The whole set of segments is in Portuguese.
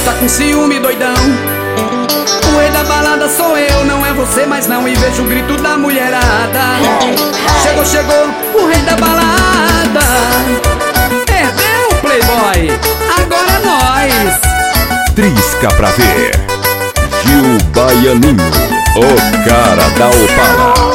Tá com ciúme doidão. O rei da balada sou eu, não é você mais não. E vejo o grito da mulherada. Chegou, chegou, o rei da balada. Perdeu, playboy, agora é nós. Trisca pra ver. Gil Baianinho, o cara da Opala.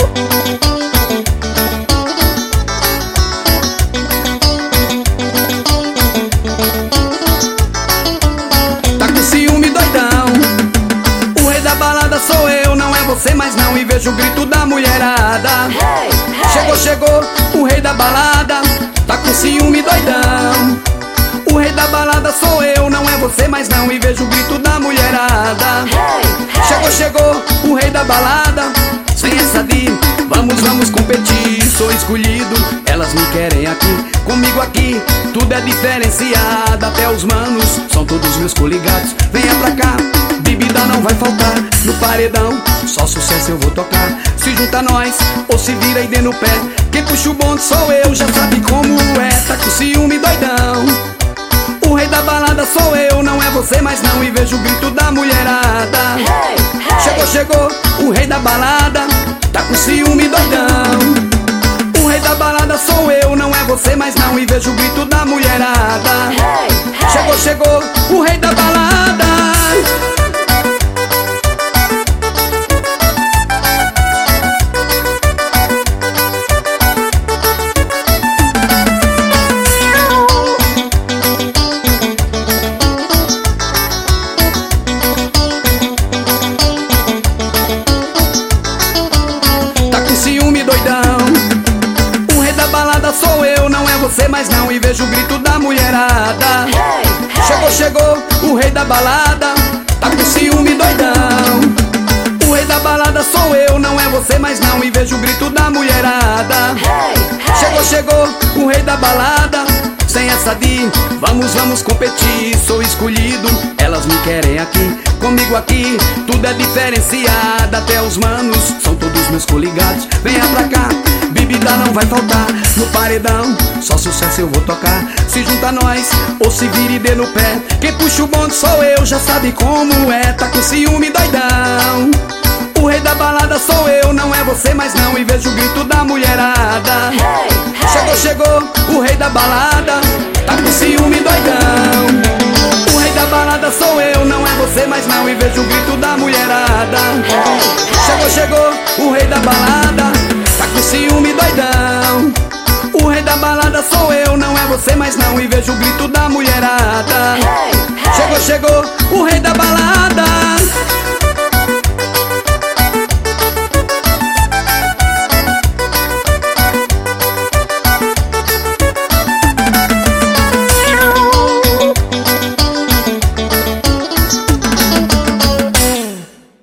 Sou eu, não é você mais não. E vejo o grito da mulherada. Chegou, chegou, o rei da balada. Tá com ciúme doidão. O rei da balada sou eu, não é você mais não. E vejo o grito da mulherada. Chegou, chegou, o rei da balada. Sem essa de vamos competir. Sou escolhido, elas me querem aqui. Comigo aqui, tudo é diferenciado. Até os manos, são todos meus coligados. Venha pra cá, bebida não vai faltar. No paredão, só sucesso eu vou tocar. Se junta nós, ou se vira e dê no pé. Quem puxa o bonde sou eu, já sabe como é. Tá com ciúme doidão. O rei da balada sou eu, não é você mais não. E vejo o grito da mulherada. Chegou, chegou, o rei da balada. Tá com ciúme doidão. O rei da balada sou eu, não é você mais não. E vejo o grito da mulherada. Chegou, chegou, o rei da balada. Sou eu, não é você mais não. E vejo o grito da mulherada. Chegou, chegou, o rei da balada. Tá com ciúme doidão. O rei da balada sou eu, não é você mais não. E vejo o grito da mulherada. Chegou, chegou, o rei da balada. Sem essa de vamos competir. Sou escolhido, elas me querem aqui. Comigo aqui, tudo é diferenciado. Até os manos, são todos meus coligados. Venha pra cá, bebida não vai faltar. No paredão, só sucesso eu vou tocar. Se junta nós, ou se vira e dê no pé. Quem puxa o bonde sou eu, já sabe como é. Tá com ciúme doidão. O rei da balada sou eu, não é você mais não. E vejo o grito da mulherada. Chegou, chegou, o rei da balada. Tá com ciúme doidão. O rei da balada sou eu, não é você mais não. E vejo o grito da mulherada. Chegou, chegou, o rei da balada. Tá com ciúme doidão. O rei da balada sou eu, não é você mais não. E vejo o grito da mulherada. Chegou, chegou, o rei da balada.